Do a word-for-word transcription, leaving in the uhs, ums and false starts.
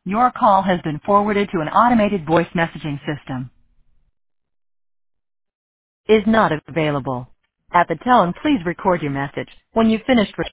Your call has been forwarded to an automated voice messaging system. Is not available. At the tone, please record your message. When you've finished